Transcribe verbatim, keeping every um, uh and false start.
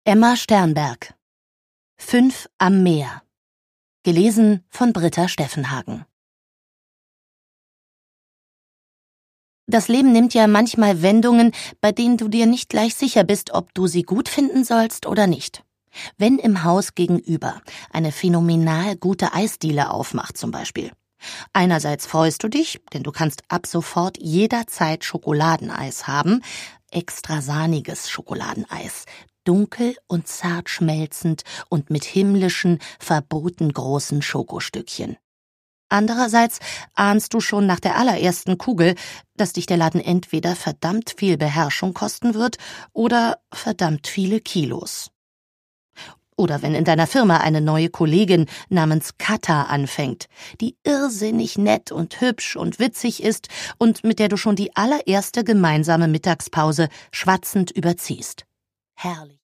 Emma Sternberg. Fünf am Meer. Gelesen von Britta Steffenhagen. Das Leben nimmt ja manchmal Wendungen, bei denen du dir nicht gleich sicher bist, ob du sie gut finden sollst oder nicht. Wenn im Haus gegenüber eine phänomenal gute Eisdiele aufmacht zum Beispiel. Einerseits freust du dich, denn du kannst ab sofort jederzeit Schokoladeneis haben, extra sahniges Schokoladeneis, dunkel und zart schmelzend und mit himmlischen, verboten großen Schokostückchen. Andererseits ahnst du schon nach der allerersten Kugel, dass dich der Laden entweder verdammt viel Beherrschung kosten wird oder verdammt viele Kilos. Oder wenn in deiner Firma eine neue Kollegin namens Katha anfängt, die irrsinnig nett und hübsch und witzig ist und mit der du schon die allererste gemeinsame Mittagspause schwatzend überziehst. Herrlich.